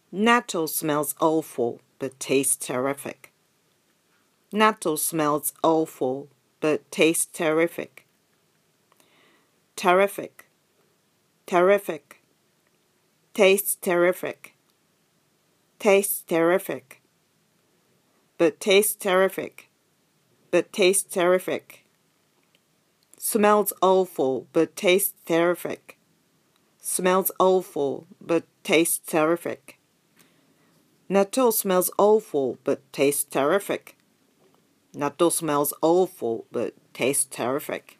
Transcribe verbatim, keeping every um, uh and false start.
Natto smells awful, but tastes terrific. Natto smells awful, but tastes terrific. Terrific, terrific, tastes terrific, tastes terrific, but tastes terrific, but tastes terrific. Smells awful, but tastes terrific. Smells awful, but tastes terrific. Natto smells awful, but tastes terrific. Natto smells awful, but tastes terrific.